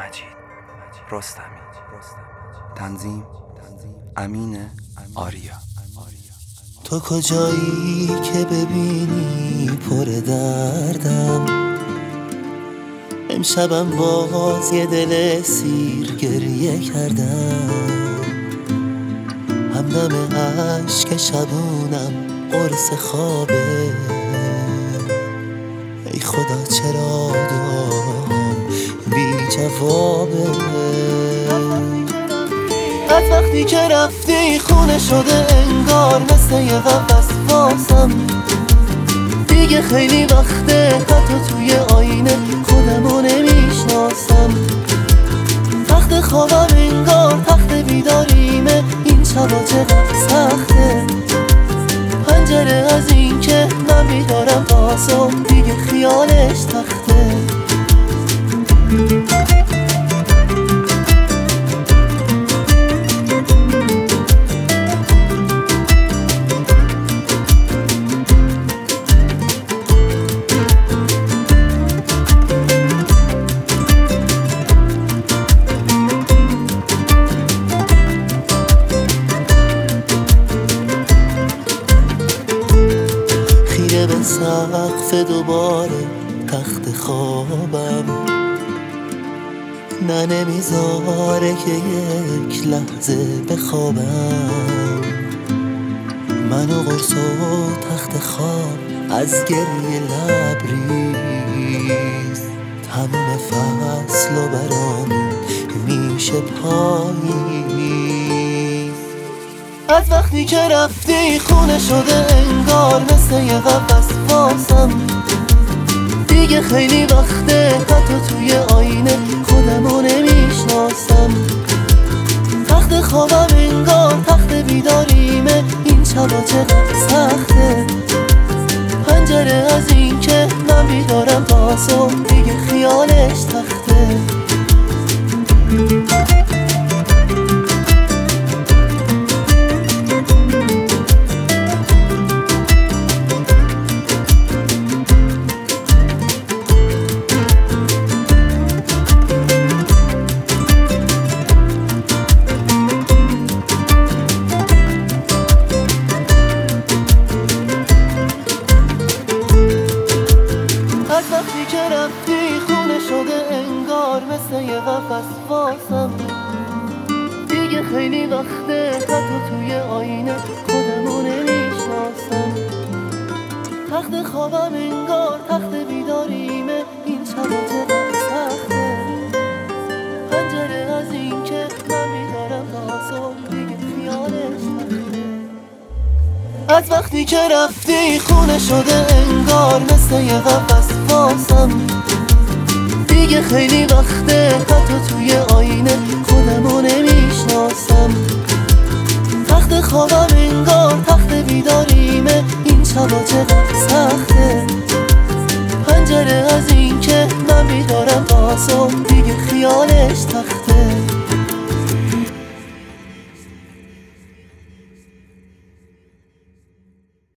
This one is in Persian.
مجید رستمی. تنظیم امین آریا. تو کجایی که ببینی پر دردم، امشبم باز یه دل سیر گریه کردم، همدم عشق شبونم قرص خوابه. ای خدا چرا دعام بی جوابه؟ از وقتی که رفتی خونه شده انگار مثل یه قفس واسم. دیگه خیلی وقته حتی توی آینه خودمو نمیشناسم. تخت خوابم انگار تخت بیداریمه، این شبا چقدر سخته. پنجره از این که من بیدارم تا صبح دیگه خیالش تخته. به سقف دوباره تخت خوابم، نه نمیذاره که یک لحظه بخوابم. من و قرص و تخت خواب از گریه لبریز، تموم فصل و برامون میشه پاییز. از وقتی که رفتی خونه شده انگار مثل یه قفس واسم. دیگه خیلی وقته حتی توی آینه خودمو نمیشناسم. تخت خوابم انگار تخت بیداریمه، این شبا چقدر سخته. پنجره از این که من بیدارم تا صبح دیگه خیالش تخته. از وقتی که رفتی خونه شده انگار مثل یه قفس واسم. دیگه خیلی وقته حتی توی آینه خودمو نمیشناسم. تخت خوابم انگار تخت بیداریمه، این شبا چقدر سخته. پنجره از این که من بیدارم تا صبح دیگه خیالش تخته. از وقتی که رفتی خونه شده انگار مثل یه قفس واسم. دیگه خیلی وقته حتی توی آینه خودمو نمیشناسم. تخت خوابم انگار تخت بیداریمه، این شبا چقدر سخته. پنجره از این که من بیدارم تا صبح دیگه خیالش تخته.